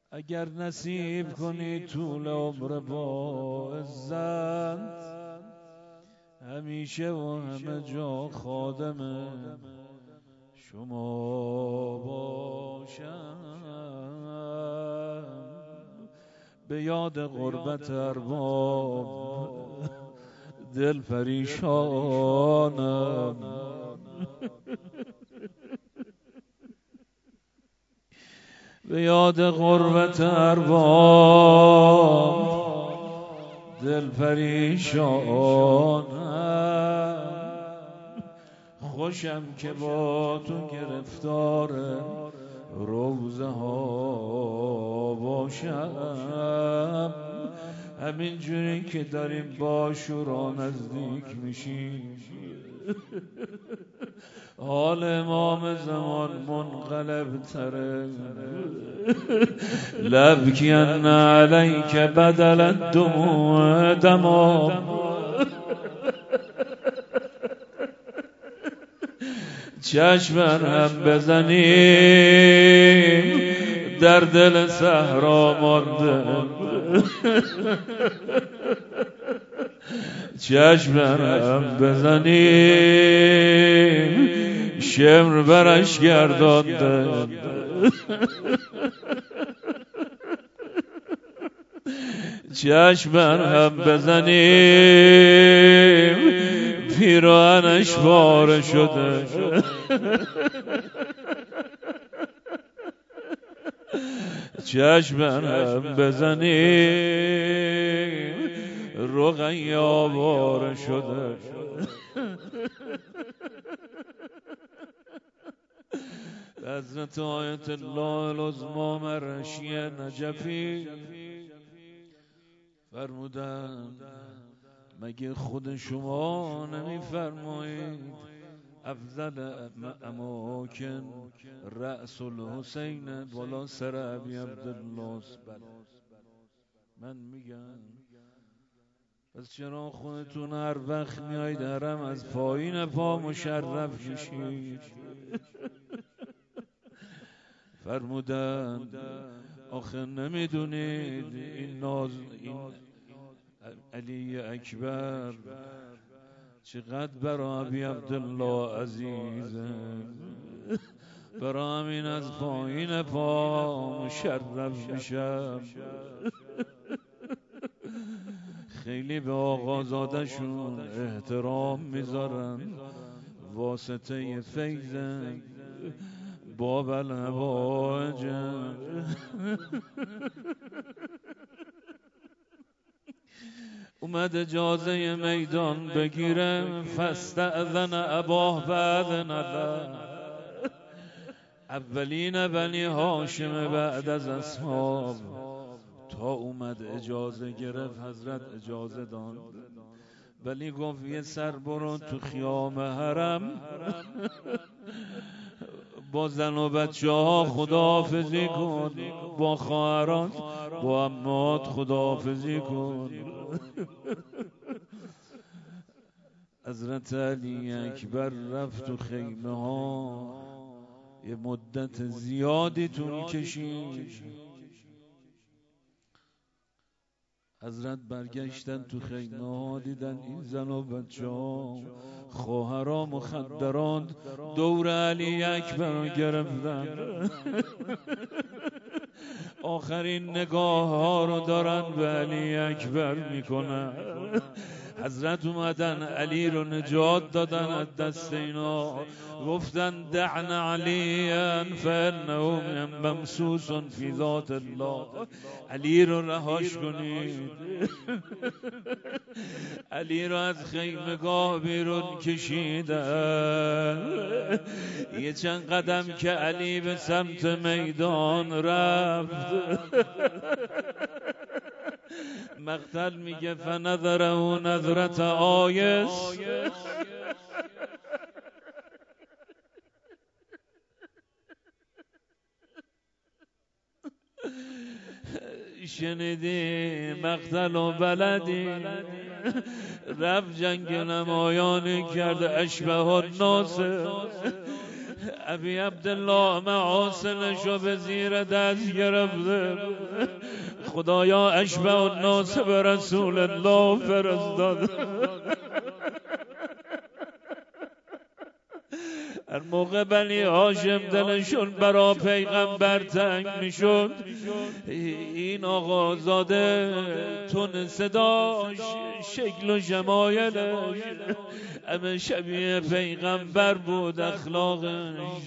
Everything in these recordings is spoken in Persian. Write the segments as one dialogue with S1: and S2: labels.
S1: اگر نصیب کنی طول عمر با عزت، همیشه و همه جا خادم شما باشم. به یاد غربت ارباب دل پریشانم، به یاد غربت ارباب دل پریشانم. خوشم که با تو گرفتار روزه ها باشم، همین جوری که داریم با شورا نزدیک میشیم. حال امام زمان منقلب تره، لبکین علیک بدل الدموع دما. چشم هم بزنیم در دل صحرا مانده، چشم هم بزنیم شمر برش گردانده. چشم هم بزنیم پیراهنش پاره شده، چشم هم بزنیم رقیه باره شده. حضرت آیت الله العظما مرشی نجفی فرمودن مگه خود شما نمیفرمایید افضل اماکن رأس الحسین بالا سر ابی عبدالله؟ من میگم پس چرا خودتون هر وقت میایید حرم از پایین پا مشرف میشید؟ فرمودند آخه نمیدونید این علی اکبر چقدر برای ابی عبدالله عزیزه، برای همین از پایین پا مشرف میشم. خیلی به آقازاده شون احترام میذارن، واسطه فیضن باب الهواجن. اومد اجازه میدان بگیره، فاستأذن اباه فأذن له. اولین بنی هاشم بعد از اصحاب تا اومد اجازه گرفت حضرت اجازه داد، ولی گفت یه سر برو تو خیام حرم با زن و بچه ها خداحافظی کن، با خواهرات با عمات خداحافظی کن. حضرت علی اکبر رفت تو خیمه ها، یه مدت زیادی طول کشید. حضرت برگشتن تو خیمه ها، دیدن این زن و بچه ها خواهرها مخدرات دور علی اکبر رو گرفتن. آخرین نگاه ها رو دارن به علی اکبر میکنن. حضرت اومدن علی رو نجات دادن از دست اینا، گفتن دعن علیاً فانه ممسوس فی ذات الله. علی رو رهاش کنید. علی رو از خیمگاه بیرون کشیدن. یه چند قدم که علی به سمت میدان رفت، مقتل میگه فنظره نظرت آیس. شنیدی مقتل و بلدی رفت جنگ نمایانی کرد اشبه الناس. ابی عبدالله محاسنشو به زیر دست گرفته، خدایا اشبه الناس به رسول الله فرستاد. هر موقع بنی هاشم دلشون برا پیغمبر تنگ میشد، این آقازاده تون صداش، شکل و جمایلش همه شبیه پیغمبر بود، اخلاقش.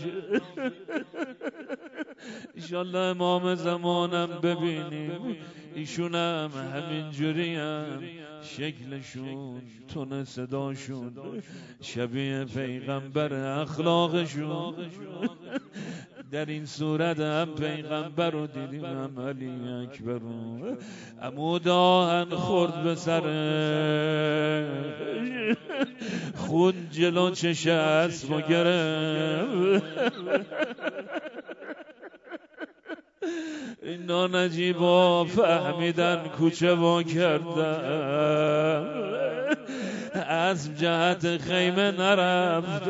S1: انشالله امام زمانم ببینیم، ایشون هم همین جوری هم شکلشون، تون صداشون شبیه پیغمبر، اخلاقشون. در این صورت هم پیغمبر رو دیدیم، هم علی اکبر رو. عمود آهن خورد به سر، خون جلو چش اسب و گرفت. اینا نجیبا فهمیدن کوچه وا کردن، اسب جهت خیمه نرفت.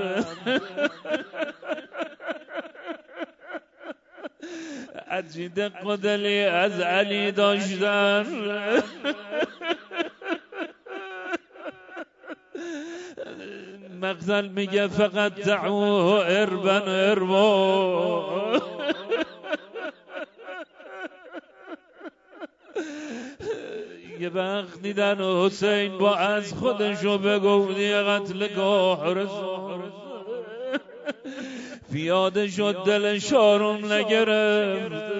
S1: عجید قدلی از علی داشتن، مغزل میگه فقط دعوه اربن اربا. یه وقت دیدن حسین با از خودشو بگفتی قتلگاه رسول، پیاده شد دلش آروم نگرفت،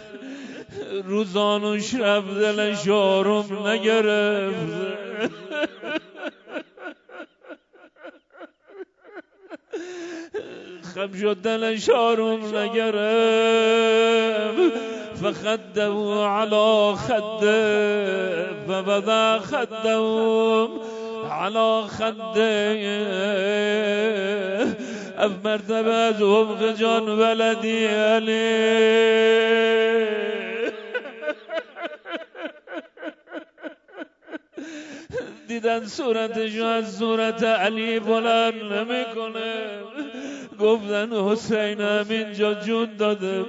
S1: روزانوش رفت دلش آروم نگرفت. خم شد دلش آروم نگرفت، فخده على خده فوضع خده على خده. اف مرتبه از عمق جان ولدی علی، دیدن صورتشو از صورت علی بلند نمیکنه، گفتن حسین هم اینجا جون داده.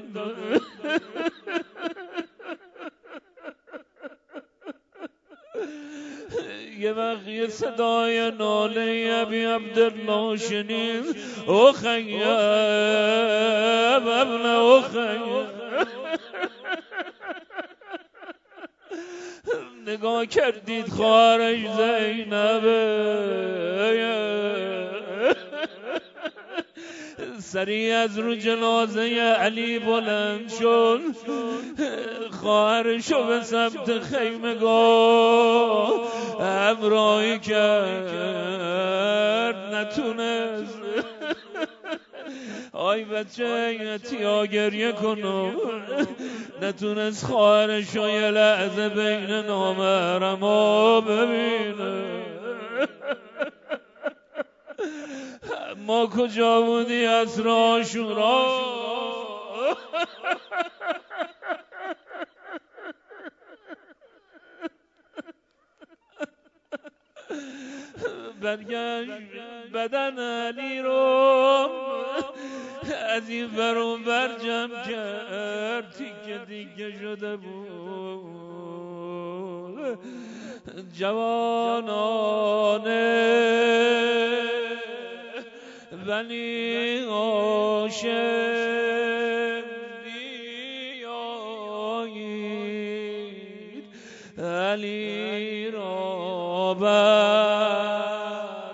S1: یه وقت یه صدای ناله ابی عبدالله شنید، او خیب ابن او خیب. نگاه کردید خواهرش زینبه، سریع از رو جنازه علی بلند شد، خواهرشو به سمت خیمگاه همراهی کرد، نتونست. آی بچه تیا گریه کنم، نتونست خواهرشو یه لحظه بین نامحرما ببینه. ما کجا بودی عصر عاشورا؟ برگشت بدن علی رو از این ور اون ور جمع کرد، تیکه تیکه شده بود. جوانانه ولی هاشم بیایید، علی را بر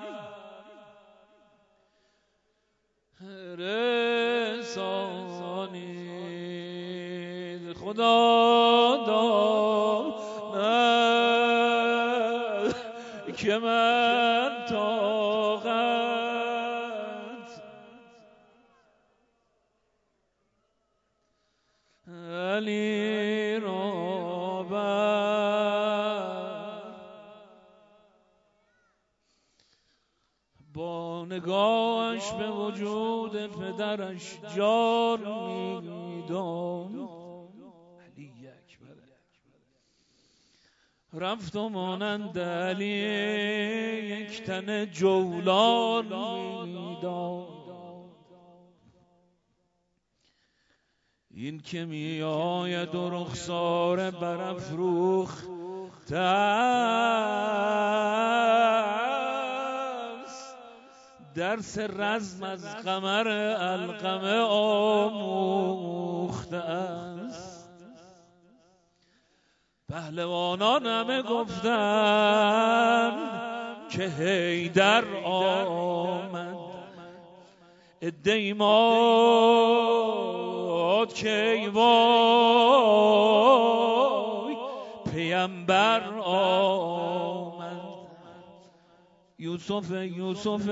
S1: رسانید. خدا داند که من علی را بر، با نگاهش به وجود پدرش جان میداد. علی اکبر رفت و مانند علی یک تن جولان میداد. این که می آید و رخسار برافروخته است، درس رزم از قمر علقمه آموخته است. پهلوانان همه گفتن که حیدر آمد، عده‌ای ماد که ای وای پیامبر آمد. یوسف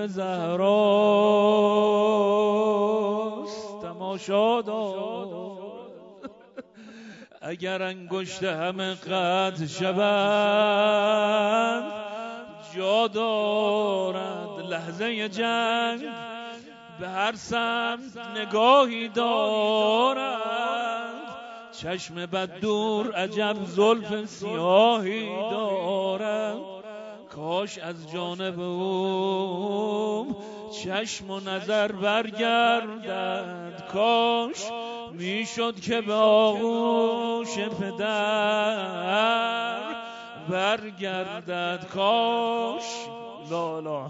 S1: زهراست تماشا دار، اگر انگشت همه قطع شوند جا دارد. لحظه جنگ به هر سمت نگاهی دارند، چشم بد دور عجب زلف سیاهی دارند. کاش از جانب اوم چشم و نظر برگردد، کاش میشد که به آغوش پدر برگردد. کاش لا لا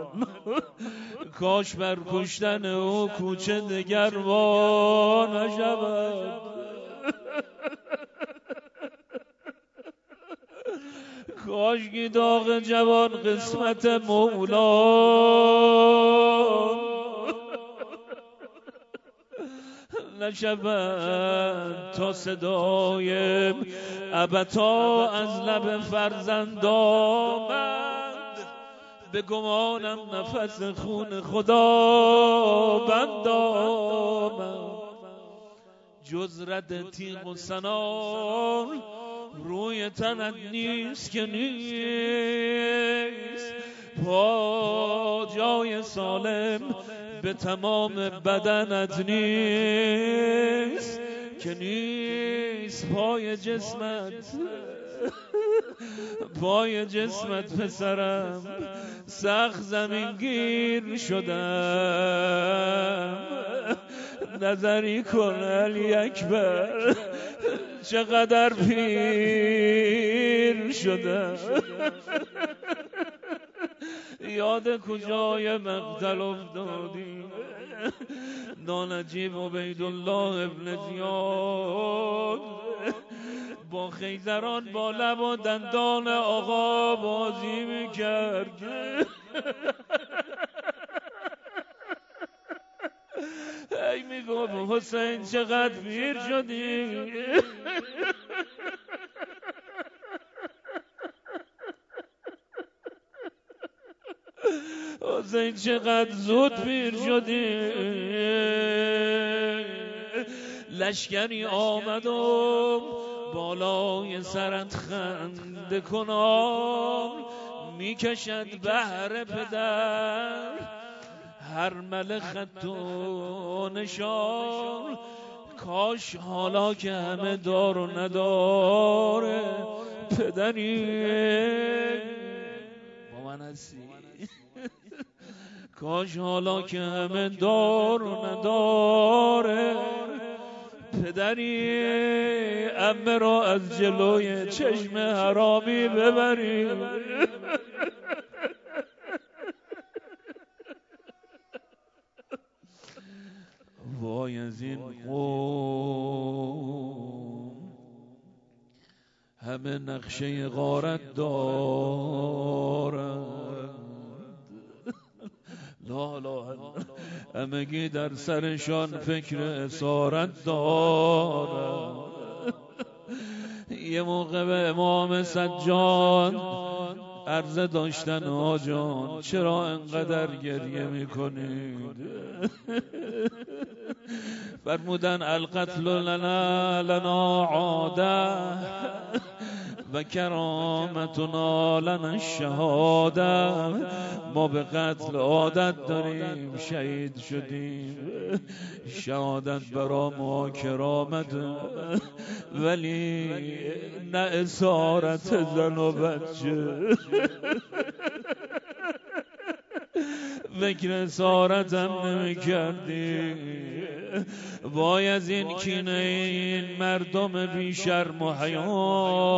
S1: کاش بر کشتن او کوچه دگر وا نشود. کاشکی داغ جوان قسمت مولا نشود، تا صدای ابتا از لب فرزند آمد. به گمانم نفس خون خدا بند آمد. جز رد تیغ و سنان روی تنت نیست که نیست، پا جای سالم به تمام بدنت نیست که نیست. پای جسمت پسرم سخت زمینگیر شدم. نظری کن علی اکبر چقدر پیر شدم. یاد کجای مقتل افتادی، نانجیب عبیدالله ابن زیاد با خیزران با لب و دندان آقا بازی میکرد. ای میگفت حسین چقدر پیر شدی، حسین چقدر زود پیر شدی. لشکری آمد و بالای سرت خنده کنان میکشد بهر پدر هر مل خط و نشان. کاش حالا که همه دار و نداره پدری با من هستی. کاش حالا که همه دار و نداره پدری عمه را از جلوی چشم حرامی ببری. وای از این قوم همه نقشه غارت دارند، لا لا همگی در سرشان فکر اسارت دارند. یه موقع به امام سجاد عرضه داشتن آجان چرا انقدر گریه میکنید؟ فرمودن القتل لنا عاده و کرامتنا لنا الشهاده. ما به قتل عادت داریم، شهید شدیم، شهادت برا ما کرامت، ولی نه اسارت زن و بچه. فکر اسارت هم نمی کردیم. وای از این کینه این مردم بی شرم و حیا،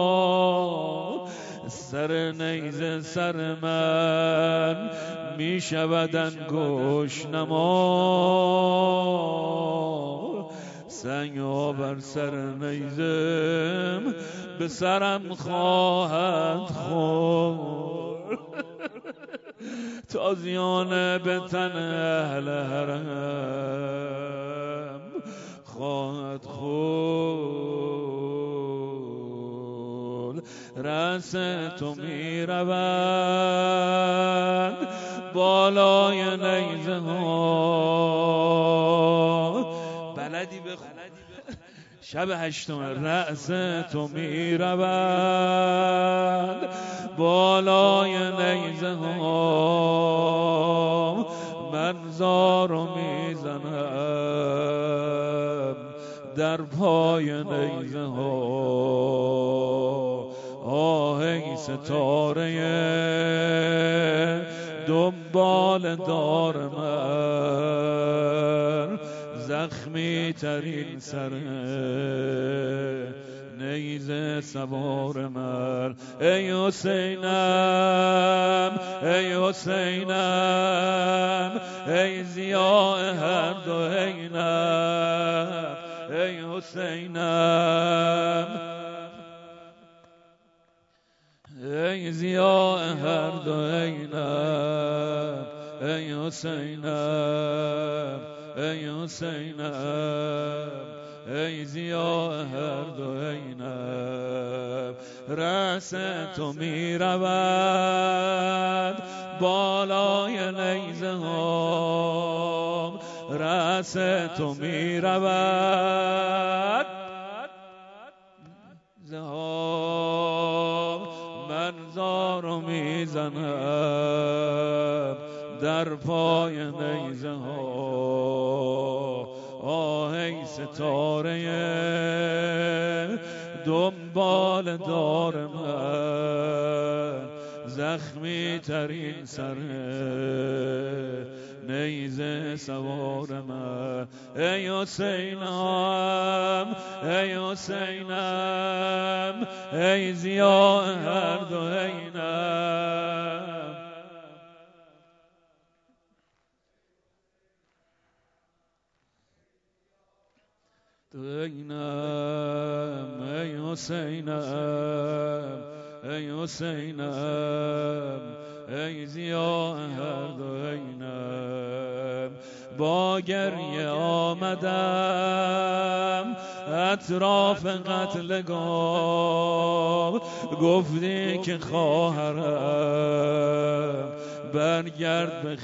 S1: سر نیزه سر من می شود انگوش نما، سنگا بر سر نیزم به سرم خواهد خورد، تازیانه به تن اهل حرم خواهد خورد. رأس تو می رود بالای نیزه ها، بلدی بخون شب هشتم. رأس تو می رود بالای نیزه ها، من زارو می زنم در پای نیزه ها. آه ای ستاره دنبال دار من، زخمی ترین سر نیزه سوار من. ای حسینم ای حسینم ای ضیاء هر دو عینم، ای حسینم ای ضیاء هر دو عینم، ای حسینم ای حسینم ای ضیاء هر دو عینم. رأس تو می رود بالای نیزه ها، رأس تو می رود من زارو می زنم در پای نیزه ها. آه ای ستاره دنبال دار من، زخمی ترین سر نیزه سوار من. ای حسینم ای حسینم ای ضیاء هر دو عینم، ای حسینم ای حسینم ای ضیاء هر دو عینم. با گریه آمدم اطراف قتلگاه، گفتی که خواهرم برگرد به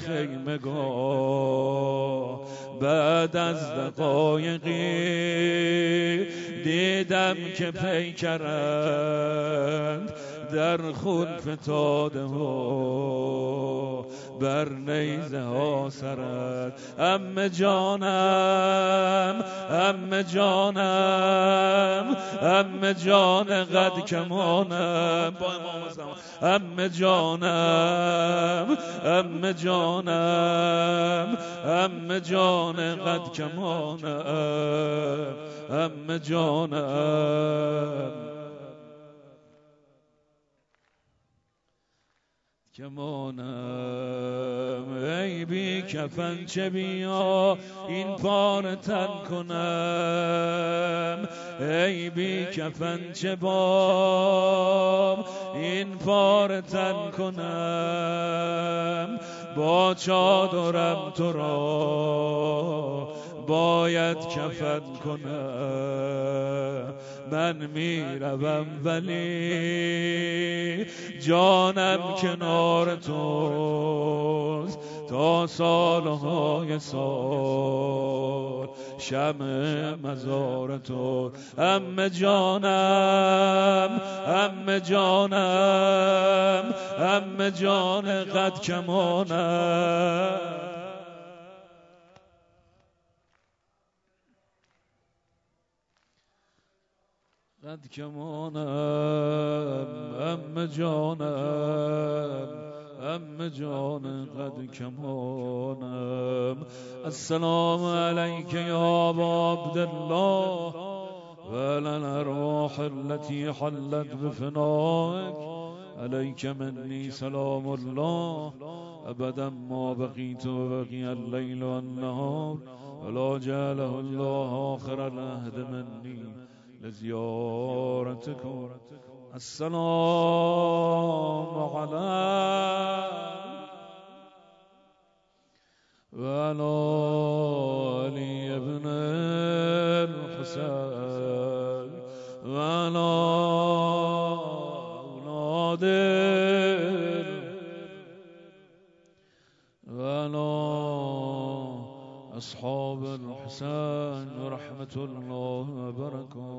S1: خیمگاه. بعد از دقایقی دیدم که پیکرند در خون فتاده ها، بر نیزه ها سرد. عمه جانم عمه جانم عمه جان قد کمانم، با امام زمان عمه جانم عمه جانم عمه جان قد کمانم، عمه جانم کمانم. ای بی کفن چه بیا این پاره تن کنم، ای بی کفن چه بام این پاره تن کنم. با چادرم تو را باید کفن کنم. من میروم ولی جانم کنار توست تا سالهای سال، شمع مزار تو. عمه جانم عمه جانم عمه جان قد کمانم، قد کمانم. عمه جانم هم جان قد کمانم. السلام علیک یا ابا عبدالله و علی الارواح التي حلت بفنائك. عليك مني سلام الله أبدا ما بقيت وبقي الليل والنهار ولا جعله الله آخر العهد مني لزيارتكم. السلام عليك وعلى علي بن الحسين وعلى أولاد وعلى أصحاب الحسين ورحمة الله وبركاته.